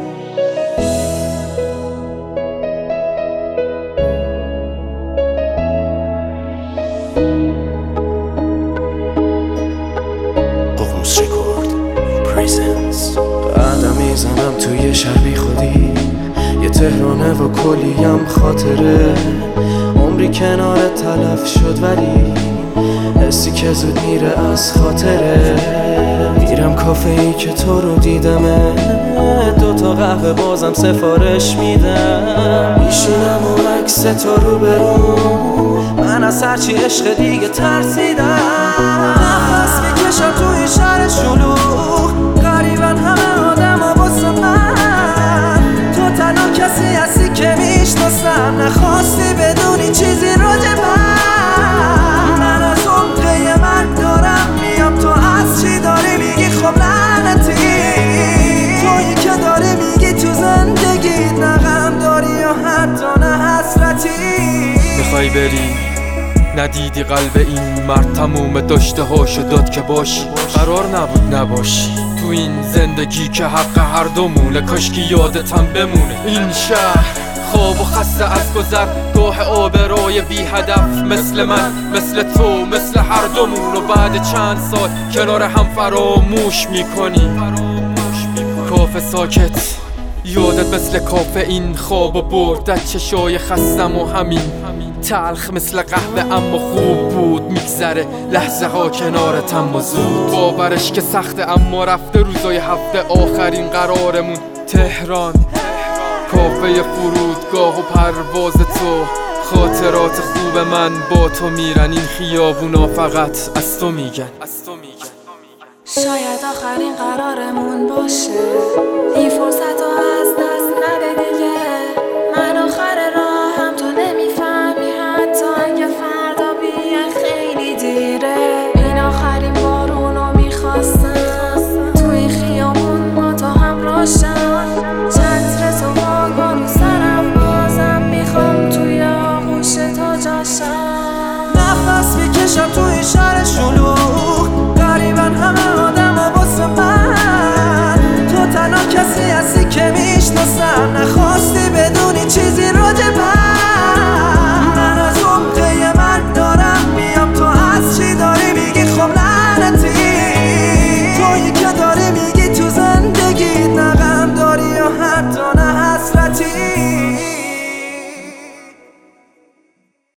بعدم میزنم توی شهر بی خودی، یه تهرانه و کلیم خاطره. عمری کنار تلف شد ولی حسی که زود میره از خاطره. میرم کافه ای که تو رو دیدمه، 2 تا قهوه بازم سفارش میدم. میشینم و عکس تو رو برو، من از هرچی عشق دیگه ترسیدم. نفس میکشم توی شهر شلوغ، غریبن همه آدم ها واسه من. تو تنها کسی هستی که میشناسم، نخواستی بدونی چیزی راجع من از عمقه مرگ دارم میام. تو از چی داری میگی؟ خب لعنتی تویی که داری میگی تو زندگیت نه غم داری یا حتی نه حسرتی. میخوای بری ندیدی قلب این مرد تموم داشته هاشو داد که باشی. قرار نبود نباشی تو این زندگی که حق هر دومونه، کاشکی یادتم بمونه. این شهر خواب و خسته از گذر، گاه آبروی بی هدف مثل من، مثل تو، مثل هر دومون. و بعد چند سال کنار هم فراموش میکنی. کافه ساکت یادت مثل کافه این خواب و بردت چشای خستم و همین تلخ مثل قهوه اما خوب بود. میگذره لحظه ها کنارتم و زود باورش که سخته اما رفته. روزای هفته آخرین قرارمون تهران، کافه فرودگاه و پرواز تو. خاطرات خوب من با تو میرن، این خیابونا فقط از تو میگن. شاید آخرین قرارمون باشه، این فرصت رو از دست نده دیگه. من آخر راهم تو نمیفهمی، حتی اگه فردا بیای خیلی دیره. این آخرین بارون رو میخواستم، توی خیابون با تو هم روشن. چتر تو واگن رو سرم بازم میخوام توی آغوش تو جاشم. نفس میکشم توی شهر شلوغ، غریبن همه آدم ها واسه من. تو تنها کسی هستی که میشناسم، نخواستی بدونی چیزی راجع من از عمقه مرگ دارم میام. تو از چی داری میگی؟ خب لعنتی تویی که داری میگی تو زندگیت نه غم داری یا حتی نه حسرتی.